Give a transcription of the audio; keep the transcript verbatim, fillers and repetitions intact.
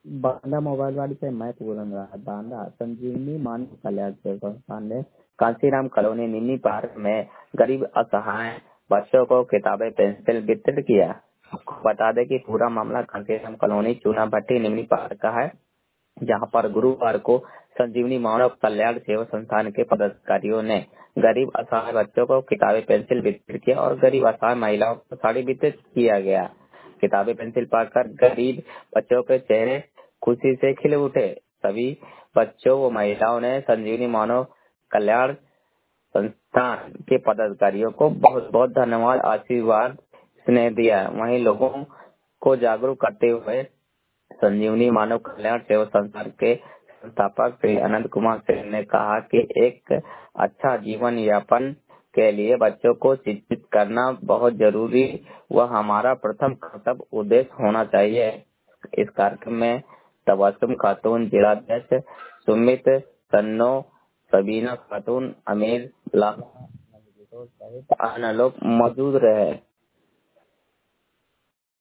Banda mobile वाली से मैं पूरन रहा बांदा संजीवनी मानव कल्याण सेवा संस्थान ने कांसीराम कॉलोनी निन्नी पार्क में गरीब असहाय बच्चों को किताबें पेंसिल वितरित किया। आपको बता दें कि पूरा मामला कांसीराम कॉलोनी चूना भट्टी निन्नी पार्क का है, जहां पर गुरुवार को संजीवनी मानव कल्याण सेवा संस्थान के पदाधिकारियों ने गरीब असहाय बच्चों को किताबें पेंसिल वितरित किया और गरीब असहाय महिलाओं को साड़ी वितरित किया गया। किताबें पेंसिल पाकर गरीब बच्चों के चेहरे खुशी से खिल उठे। सभी बच्चों व महिलाओं ने संजीवनी मानव कल्याण संस्थान के पदाधिकारियों को बहुत बहुत धन्यवाद, आशीर्वाद, स्नेह दिया। वहीं लोगों को जागरूक करते हुए संजीवनी मानव कल्याण सेवा संस्थान के संस्थापक श्री अनंत कुमार सिंह ने कहा कि एक अच्छा जीवन यापन के लिए बच्चों को शिक्षित करना बहुत जरूरी व हमारा प्रथम कर्तव्य उद्देश्य होना चाहिए। इस कार्यक्रम में तबस्सुम खातून, जिलाध्यक्ष सुमित सन्नो, सबीना खातून, अमीर लामा सहित अन्य लोग मौजूद रहे।